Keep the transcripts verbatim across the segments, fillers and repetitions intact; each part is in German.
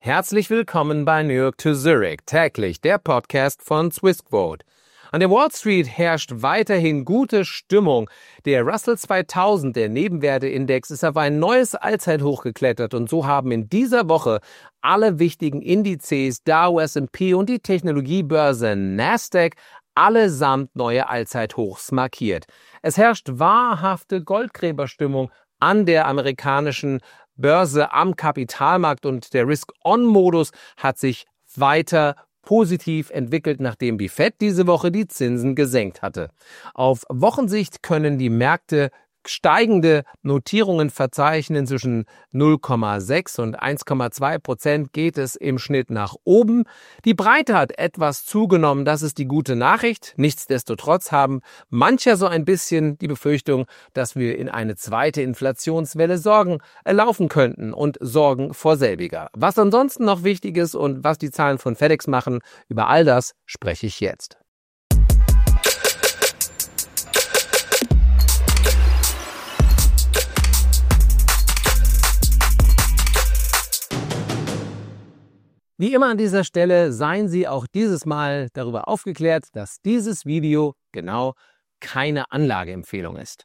Herzlich willkommen bei New York to Zurich, täglich der Podcast von Swissquote. An der Wall Street herrscht weiterhin gute Stimmung. Der Russell zweitausend, der Nebenwerteindex, ist auf ein neues Allzeithoch geklettert und so haben in dieser Woche alle wichtigen Indizes, Dow, S und P und die Technologiebörse Nasdaq allesamt neue Allzeithochs markiert. Es herrscht wahrhafte Goldgräberstimmung an der amerikanischen Börse am Kapitalmarkt und der Risk-On-Modus hat sich weiter positiv entwickelt, nachdem die Fed diese Woche die Zinsen gesenkt hatte. Auf Wochensicht können die Märkte steigende Notierungen verzeichnen. Zwischen null Komma sechs und eins Komma zwei Prozent geht es im Schnitt nach oben. Die Breite hat etwas zugenommen, das ist die gute Nachricht. Nichtsdestotrotz haben mancher so ein bisschen die Befürchtung, dass wir in eine zweite Inflationswelle Sorgen laufen könnten und Sorgen vor selbiger. Was ansonsten noch wichtig ist und was die Zahlen von FedEx machen, über all das spreche ich jetzt. Wie immer an dieser Stelle seien Sie auch dieses Mal darüber aufgeklärt, dass dieses Video genau keine Anlageempfehlung ist.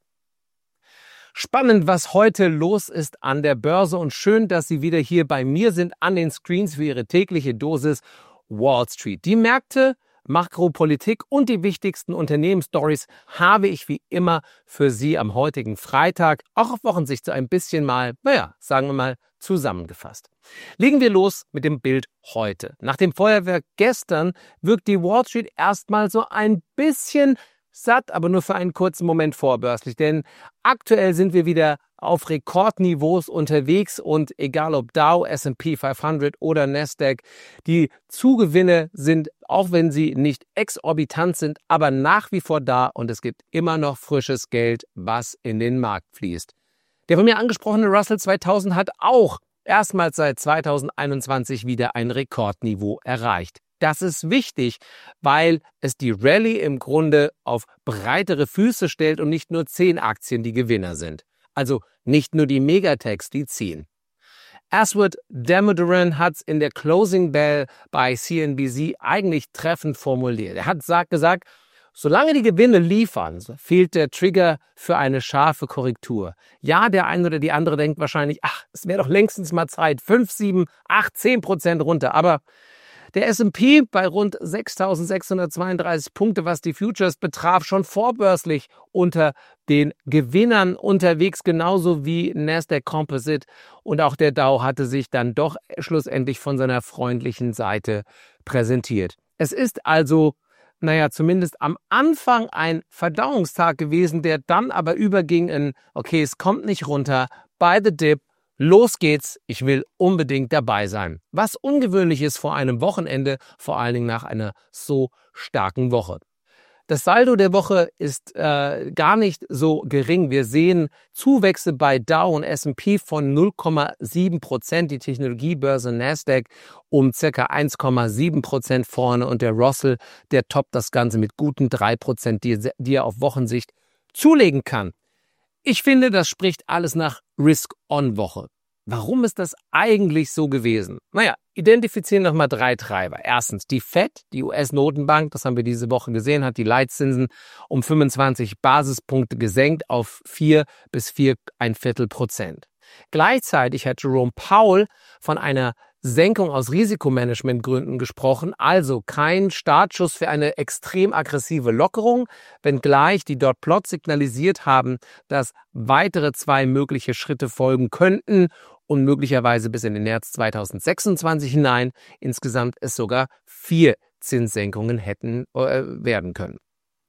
Spannend, was heute los ist an der Börse und schön, dass Sie wieder hier bei mir sind an den Screens für Ihre tägliche Dosis Wall Street. Die Märkte, Makropolitik und die wichtigsten Unternehmensstories habe ich wie immer für Sie am heutigen Freitag, auch auf Wochensicht so ein bisschen mal, naja, sagen wir mal, zusammengefasst. Legen wir los mit dem Bild heute. Nach dem Feuerwerk gestern wirkt die Wall Street erstmal so ein bisschen satt, aber nur für einen kurzen Moment vorbörslich, denn aktuell sind wir wieder auf Rekordniveaus unterwegs und egal ob Dow, S und P fünfhundert oder Nasdaq, die Zugewinne sind, auch wenn sie nicht exorbitant sind, aber nach wie vor da und es gibt immer noch frisches Geld, was in den Markt fließt. Der von mir angesprochene Russell zweitausend hat auch erstmals seit zweitausendeinundzwanzig wieder ein Rekordniveau erreicht. Das ist wichtig, weil es die Rallye im Grunde auf breitere Füße stellt und nicht nur zehn Aktien die Gewinner sind. Also nicht nur die Megatechs, die ziehen. Aswad Damodaran hat es in der Closing Bell bei C N B C eigentlich treffend formuliert. Er hat gesagt, solange die Gewinne liefern, fehlt der Trigger für eine scharfe Korrektur. Ja, der eine oder die andere denkt wahrscheinlich, ach, es wäre doch längstens mal Zeit, fünf, sieben, acht, zehn Prozent runter. Aber der S und P bei rund sechstausendsechshundertzweiunddreißig Punkte, was die Futures betraf, schon vorbörslich unter den Gewinnern unterwegs, genauso wie Nasdaq Composite. Und auch der Dow hatte sich dann doch schlussendlich von seiner freundlichen Seite präsentiert. Es ist also naja, zumindest am Anfang ein Verdauungstag gewesen, der dann aber überging in, okay, es kommt nicht runter, buy the dip, los geht's, ich will unbedingt dabei sein. Was ungewöhnlich ist vor einem Wochenende, vor allen Dingen nach einer so starken Woche. Das Saldo der Woche ist äh, gar nicht so gering. Wir sehen Zuwächse bei Dow und S und P von null Komma sieben Prozent, die Technologiebörse Nasdaq um ca. eins Komma sieben Prozent vorne und der Russell, der toppt das Ganze mit guten drei Prozent, die, die er auf Wochensicht zulegen kann. Ich finde, das spricht alles nach Risk-On-Woche. Warum ist das eigentlich so gewesen? Naja, identifizieren noch mal drei Treiber. Erstens, die Fed, die U S-Notenbank, das haben wir diese Woche gesehen, hat die Leitzinsen um fünfundzwanzig Basispunkte gesenkt auf vier bis vier ein Viertel Prozent. Gleichzeitig hat Jerome Powell von einer Senkung aus Risikomanagementgründen gesprochen, also kein Startschuss für eine extrem aggressive Lockerung, wenngleich die dort Plot signalisiert haben, dass weitere zwei mögliche Schritte folgen könnten und möglicherweise bis in den März zweitausendsechsundzwanzig hinein insgesamt es sogar vier Zinssenkungen hätten äh, werden können.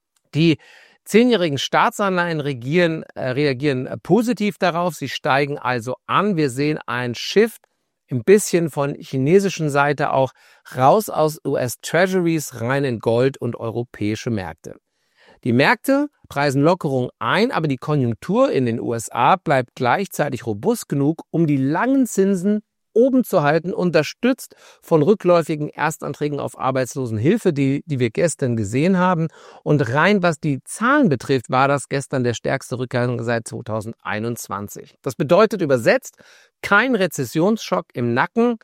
Die zehnjährigen Staatsanleihen reagieren, äh, reagieren äh, positiv darauf, sie steigen also an. Wir sehen einen Shift ein bisschen von chinesischen Seite auch raus aus U S-Treasuries rein in Gold und europäische Märkte. Die Märkte preisen Lockerung ein, aber die Konjunktur in den U S A bleibt gleichzeitig robust genug, um die langen Zinsen oben zu halten, unterstützt von rückläufigen Erstanträgen auf Arbeitslosenhilfe, die, die wir gestern gesehen haben. Und rein was die Zahlen betrifft, war das gestern der stärkste Rückgang seit zweitausendeinundzwanzig. Das bedeutet übersetzt, kein Rezessionsschock im Nacken.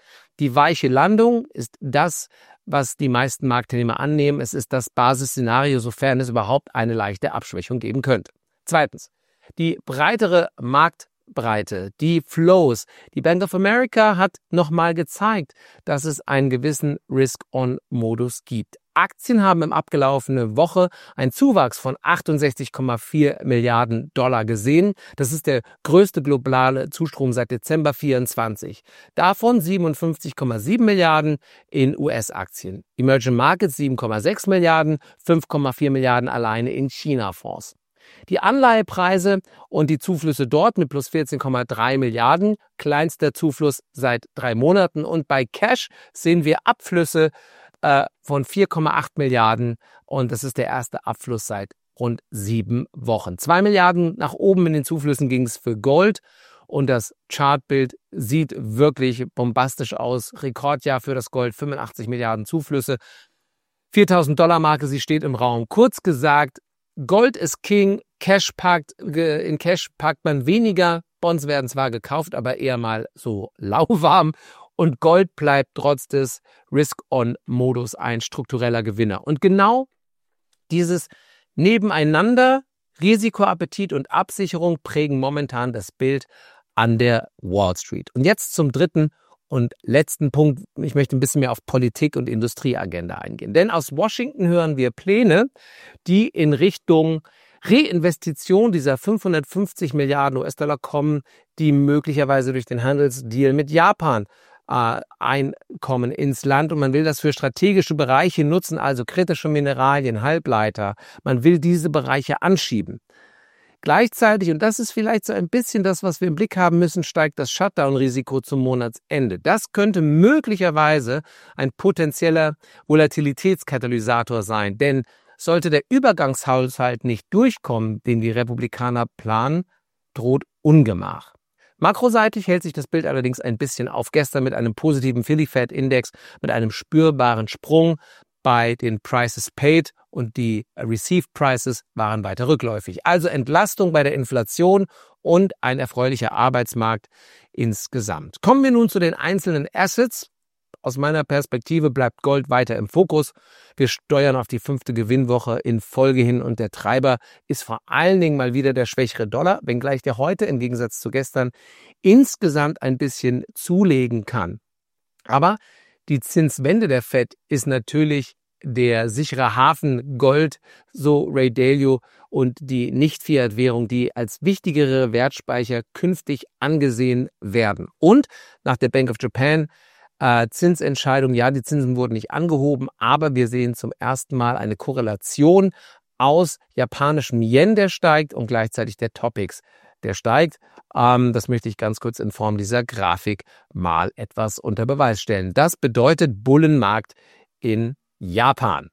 Die weiche Landung ist das, was die meisten Marktteilnehmer annehmen. Es ist das Basisszenario, sofern es überhaupt eine leichte Abschwächung geben könnte. Zweitens, die breitere Marktbreite, die Flows. Die Bank of America hat nochmal gezeigt, dass es einen gewissen Risk-on-Modus gibt. Aktien haben im abgelaufenen Woche einen Zuwachs von achtundsechzig Komma vier Milliarden Dollar gesehen. Das ist der größte globale Zustrom seit Dezember vierundzwanzig. Davon siebenundfünfzig Komma sieben Milliarden in U S-Aktien. Emerging Markets sieben Komma sechs Milliarden, fünf Komma vier Milliarden alleine in China-Fonds. Die Anleihepreise und die Zuflüsse dort mit plus vierzehn Komma drei Milliarden, kleinster Zufluss seit drei Monaten. Und bei Cash sehen wir Abflüsse äh, von vier Komma acht Milliarden und das ist der erste Abfluss seit rund sieben Wochen. zwei Milliarden nach oben in den Zuflüssen ging es für Gold und das Chartbild sieht wirklich bombastisch aus. Rekordjahr für das Gold, fünfundachtzig Milliarden Zuflüsse, viertausend Dollar Marke, sie steht im Raum. Kurz gesagt, Gold ist King, Cash packt, in Cash packt man weniger, Bonds werden zwar gekauft, aber eher mal so lauwarm und Gold bleibt trotz des Risk-on-Modus ein struktureller Gewinner. Und genau dieses Nebeneinander, Risikoappetit und Absicherung prägen momentan das Bild an der Wall Street. Und jetzt zum dritten und letzten Punkt. Ich möchte ein bisschen mehr auf Politik und Industrieagenda eingehen. Denn aus Washington hören wir Pläne, die in Richtung Reinvestition dieser fünfhundertfünfzig Milliarden U S-Dollar kommen, die möglicherweise durch den Handelsdeal mit Japan äh, einkommen ins Land. Und man will das für strategische Bereiche nutzen, also kritische Mineralien, Halbleiter. Man will diese Bereiche anschieben. Gleichzeitig, und das ist vielleicht so ein bisschen das, was wir im Blick haben müssen, steigt das Shutdown-Risiko zum Monatsende. Das könnte möglicherweise ein potenzieller Volatilitätskatalysator sein, denn sollte der Übergangshaushalt nicht durchkommen, den die Republikaner planen, droht Ungemach. Makroseitig hält sich das Bild allerdings ein bisschen auf. Gestern mit einem positiven Philly Fed Index, mit einem spürbaren Sprung bei den Prices Paid und die Received Prices waren weiter rückläufig. Also Entlastung bei der Inflation und ein erfreulicher Arbeitsmarkt insgesamt. Kommen wir nun zu den einzelnen Assets. Aus meiner Perspektive bleibt Gold weiter im Fokus. Wir steuern auf die fünfte Gewinnwoche in Folge hin und der Treiber ist vor allen Dingen mal wieder der schwächere Dollar, wenngleich der heute im Gegensatz zu gestern insgesamt ein bisschen zulegen kann. Aber die Zinswende der Fed ist natürlich der sichere Hafen Gold, so Ray Dalio, und die Nicht-Fiat-Währung, die als wichtigere Wertspeicher künftig angesehen werden. Und nach der Bank of Japan äh, Zinsentscheidung, ja, die Zinsen wurden nicht angehoben, aber wir sehen zum ersten Mal eine Korrelation aus japanischem Yen, der steigt, und gleichzeitig der Topix, der steigt. Ähm, das möchte ich ganz kurz in Form dieser Grafik mal etwas unter Beweis stellen. Das bedeutet Bullenmarkt in Japan.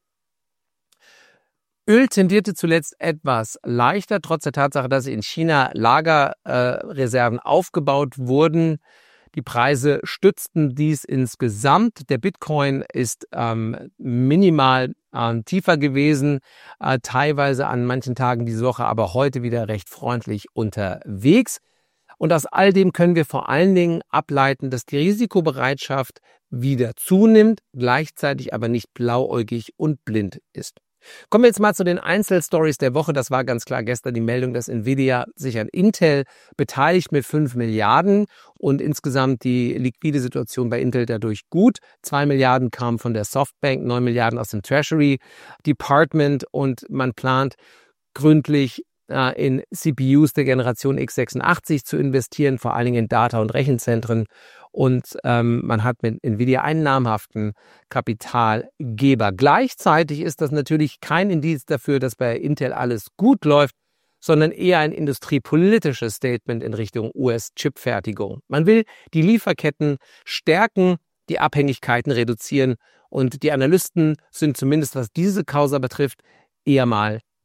Öl tendierte zuletzt etwas leichter, trotz der Tatsache, dass in China Lagerreserven äh, aufgebaut wurden. Die Preise stützten dies insgesamt. Der Bitcoin ist ähm, minimal äh, tiefer gewesen, äh, teilweise an manchen Tagen diese Woche, aber heute wieder recht freundlich unterwegs. Und aus all dem können wir vor allen Dingen ableiten, dass die Risikobereitschaft wieder zunimmt, gleichzeitig aber nicht blauäugig und blind ist. Kommen wir jetzt mal zu den Einzelstories der Woche. Das war ganz klar gestern die Meldung, dass Nvidia sich an Intel beteiligt mit fünf Milliarden und insgesamt die liquide Situation bei Intel dadurch gut. zwei Milliarden kamen von der Softbank, neun Milliarden aus dem Treasury Department und man plant gründlich äh, in C P Us der Generation x sechsundachtzig zu investieren, vor allen Dingen in Data- und Rechenzentren. Und ähm, man hat mit Nvidia einen namhaften Kapitalgeber. Gleichzeitig ist das natürlich kein Indiz dafür, dass bei Intel alles gut läuft, sondern eher ein industriepolitisches Statement in Richtung U S-Chipfertigung. Man will die Lieferketten stärken, die Abhängigkeiten reduzieren und die Analysten sind zumindest, was diese Causa betrifft, eher mal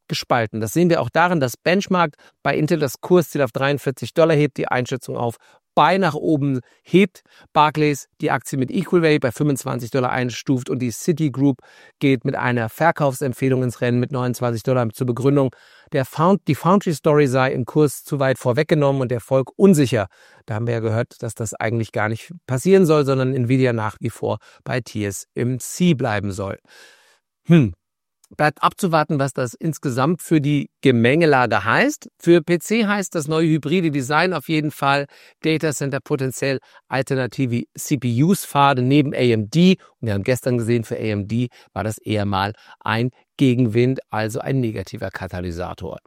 gespalten. Das sehen wir auch darin, dass Benchmark bei Intel das Kursziel auf dreiundvierzig Dollar hebt, die Einschätzung auf Buy nach oben hebt. Barclays die Aktie mit Equal Weight bei fünfundzwanzig Dollar einstuft und die Citigroup geht mit einer Verkaufsempfehlung ins Rennen mit neunundzwanzig Dollar zur Begründung, der Found, die Foundry-Story sei im Kurs zu weit vorweggenommen und der Volk unsicher. Da haben wir ja gehört, dass das eigentlich gar nicht passieren soll, sondern Nvidia nach wie vor bei T S M C bleiben soll. Hm. Bleibt abzuwarten, was das insgesamt für die Gemengelage heißt. Für P C heißt das neue hybride Design auf jeden Fall Datacenter potenziell alternative C P Us-Pfade neben A M D. Und wir haben gestern gesehen, für A M D war das eher mal ein Gegenwind, also ein negativer Katalysator.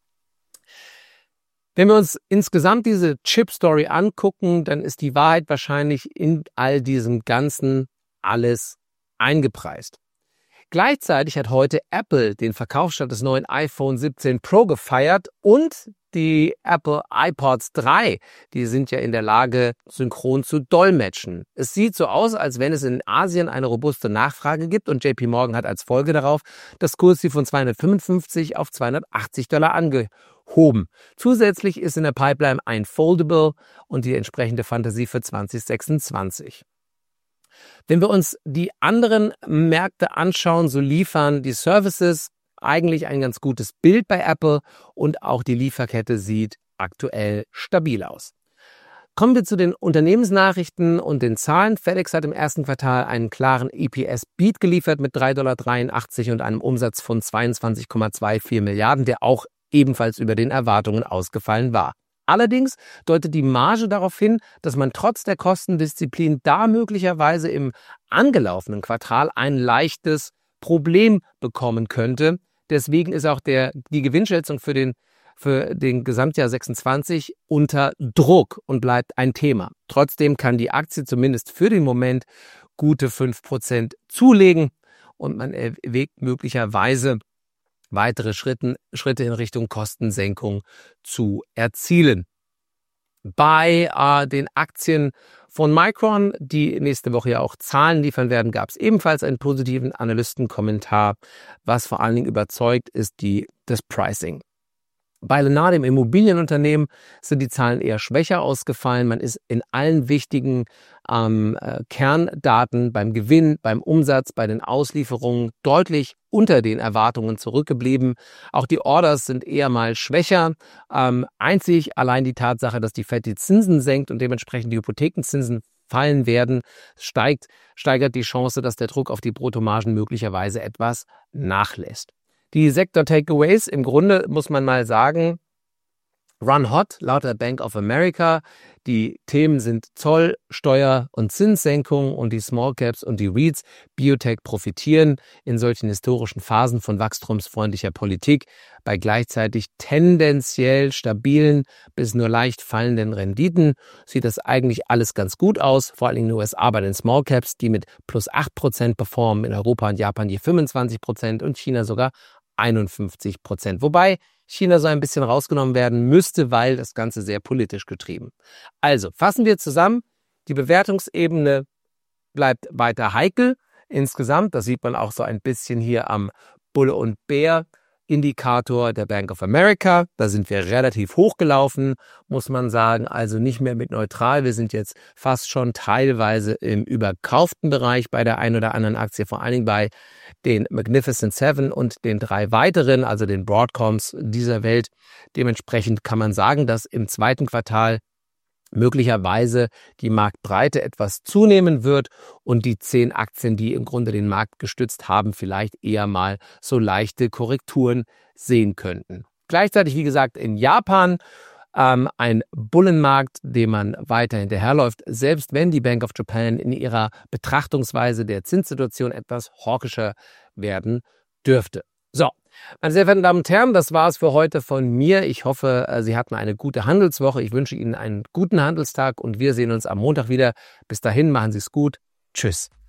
Wenn wir uns insgesamt diese Chip-Story angucken, dann ist die Wahrheit wahrscheinlich in all diesem Ganzen alles eingepreist. Gleichzeitig hat heute Apple den Verkaufsstart des neuen iPhone siebzehn Pro gefeiert und die Apple iPods drei, die sind ja in der Lage, synchron zu dolmetschen. Es sieht so aus, als wenn es in Asien eine robuste Nachfrage gibt und J P Morgan hat als Folge darauf das Kursziel von zweihundertfünfundfünfzig auf zweihundertachtzig Dollar angehoben. Zusätzlich ist in der Pipeline ein Foldable und die entsprechende Fantasie für zwanzig sechsundzwanzig. Wenn wir uns die anderen Märkte anschauen, so liefern die Services eigentlich ein ganz gutes Bild bei Apple und auch die Lieferkette sieht aktuell stabil aus. Kommen wir zu den Unternehmensnachrichten und den Zahlen. FedEx hat im ersten Quartal einen klaren E P S-Beat geliefert mit drei Komma dreiundachtzig Dollar und einem Umsatz von zweiundzwanzig Komma vierundzwanzig Milliarden, der auch ebenfalls über den Erwartungen ausgefallen war. Allerdings deutet die Marge darauf hin, dass man trotz der Kostendisziplin da möglicherweise im angelaufenen Quartal ein leichtes Problem bekommen könnte. Deswegen ist auch der, die Gewinnschätzung für den, für den Gesamtjahr sechsundzwanzig unter Druck und bleibt ein Thema. Trotzdem kann die Aktie zumindest für den Moment gute fünf Prozent zulegen und man erwägt möglicherweise weitere Schritte, Schritte in Richtung Kostensenkung zu erzielen. Bei äh, den Aktien von Micron, die nächste Woche ja auch Zahlen liefern werden, gab es ebenfalls einen positiven Analystenkommentar. Was vor allen Dingen überzeugt, ist die, das Pricing. Bei Lennar, dem Immobilienunternehmen, sind die Zahlen eher schwächer ausgefallen. Man ist in allen wichtigen ähm, äh, Kerndaten beim Gewinn, beim Umsatz, bei den Auslieferungen deutlich unter den Erwartungen zurückgeblieben. Auch die Orders sind eher mal schwächer. Ähm, einzig allein die Tatsache, dass die Fed die Zinsen senkt und dementsprechend die Hypothekenzinsen fallen werden, steigt, steigert die Chance, dass der Druck auf die Bruttomargen möglicherweise etwas nachlässt. Die Sektor-Takeaways, im Grunde muss man mal sagen, run hot, laut der Bank of America. Die Themen sind Zoll, Steuer- und Zinssenkung und die Small Caps und die REITs. Biotech profitieren in solchen historischen Phasen von wachstumsfreundlicher Politik bei gleichzeitig tendenziell stabilen bis nur leicht fallenden Renditen. Sieht das eigentlich alles ganz gut aus, vor allem in den U S A bei den Small Caps, die mit plus acht Prozent performen, in Europa und Japan je fünfundzwanzig Prozent und China sogar einundfünfzig Prozent. Wobei China so ein bisschen rausgenommen werden müsste, weil das Ganze sehr politisch getrieben. Also fassen wir zusammen, die Bewertungsebene bleibt weiter heikel. Insgesamt, das sieht man auch so ein bisschen hier am Bulle und Bär Indikator der Bank of America. Da sind wir relativ hochgelaufen, muss man sagen. Also nicht mehr mit neutral. Wir sind jetzt fast schon teilweise im überkauften Bereich bei der einen oder anderen Aktie, vor allen Dingen bei den Magnificent Seven und den drei weiteren, also den Broadcoms dieser Welt. Dementsprechend kann man sagen, dass im zweiten Quartal möglicherweise die Marktbreite etwas zunehmen wird und die zehn Aktien, die im Grunde den Markt gestützt haben, vielleicht eher mal so leichte Korrekturen sehen könnten. Gleichzeitig, wie gesagt, in Japan ähm, ein Bullenmarkt, dem man weiter hinterherläuft, selbst wenn die Bank of Japan in ihrer Betrachtungsweise der Zinssituation etwas hawkischer werden dürfte. So, meine sehr verehrten Damen und Herren, das war es für heute von mir. Ich hoffe, Sie hatten eine gute Handelswoche. Ich wünsche Ihnen einen guten Handelstag und wir sehen uns am Montag wieder. Bis dahin, machen Sie es gut. Tschüss.